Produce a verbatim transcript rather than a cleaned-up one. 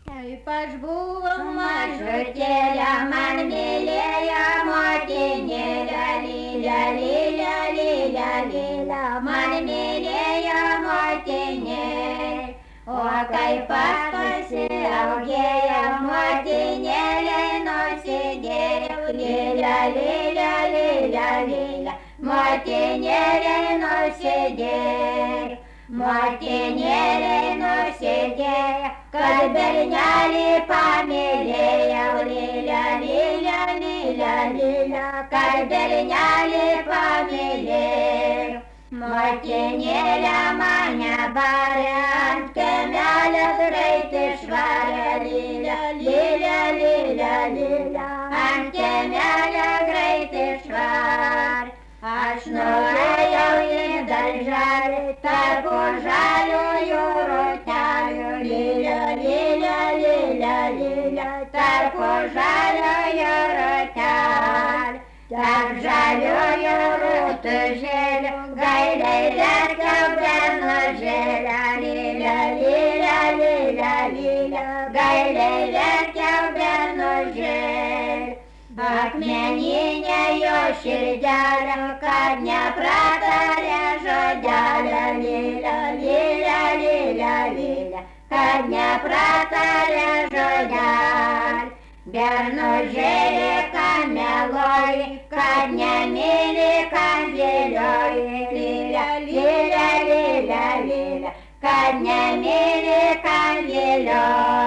Kaip aš buvau mažutėlė, man mylėjo motinėlė, lylė, lylė, lylė, lylė, man mylėjo motinėlė. O kaip aš pasiaugėjau, motinėlei nusidėjau, lylė, lylė, lylė, lylė, motinėlei nusidėjau. Motinėlei nusidėjau, kad bernelį pamylėjau, lylė, lylė, lylė, lylė, kad bernelį pamylėjau. Motinėlė mane barė ant kiemelio greitai švarė, lylė, lylė, lylė, lylė, ant kiemelio greitai švarė. Aš nuėjau į darželį, tarp žaliųjų rūtelių, lylė, lylė, lylė, lylė, tarp žaliųjų rūtelių. Tarp žaliųjų rūtužėlių, gailiai verkiau bernužėlę, lylė, lylė, lylė, lylė, gailiai verkiau bernužėlę. Akmeninė jo širdelė, kad nepratarė žodelę, lylė, lylė, lylė, lylė, kad nepratarė žodelę. Bernužėlė, kad meluoji, kad nemyli, kad vilioji, lylė, lylė, lylė, lylė, kad nemyli, kad vilioji.